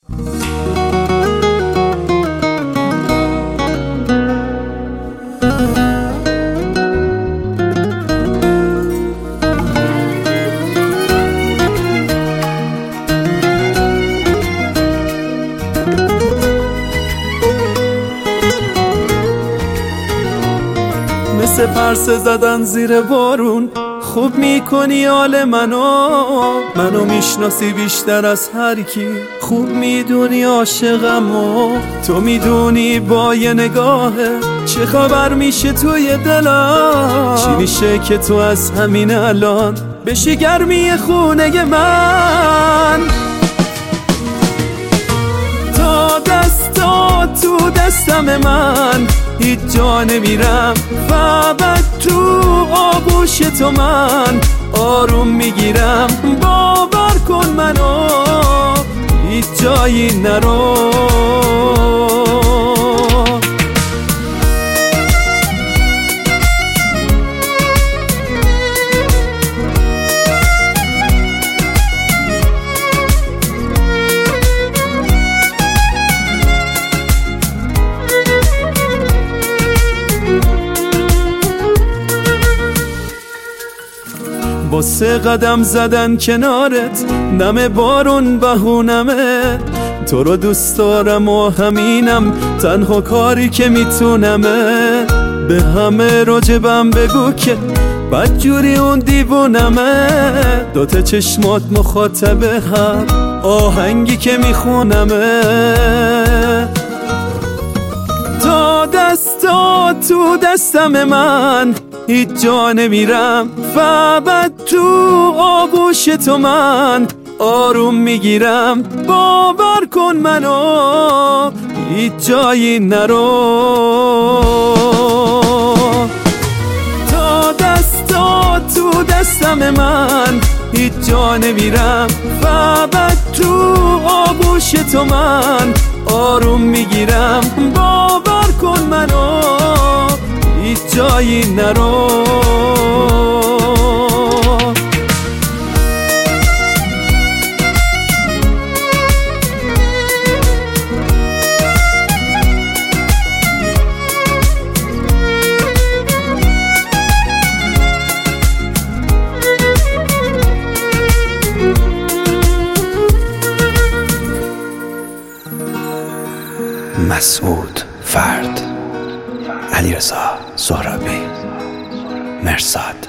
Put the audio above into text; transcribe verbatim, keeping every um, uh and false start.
مثل پرسه زدن زیر بارون خوب میکنی حال منو منو میشناسی بیشتر از هر کی، خوب میدونی عاشقم و تو میدونی با یه نگاهه چه خبر میشه توی دلم. چی میشه که تو از همین الان بشی گرمی خونه من؟ تا دستا تو دستم من هیچ جا نمیرم، فقط تو آغوش تو من آروم میگیرم. باور کن منو هیچ جایی نرو. با سه قدم زدن کنارت نم بارون بهونمه، تو رو دوست دارم و همینم تنها کاری که میتونمه. به همه راجبم بگو که بدجوری اون دیوونمه، دوتا چشمات مخاطبه هر آهنگی که میخونمه. تا دستا تو دستم من هیچ جا نمیرم، فقط تو آغوش تو من آروم میگیرم. باور کن منو هیچ جایی نرو. تا دستا تو دستم من هیچ جا نمیرم، فقط تو آغوش تو من آروم میگیرم. باور کن منو هیچ جایی نرو. مسعود فرد، علیرضا سهرابی، مرصاد.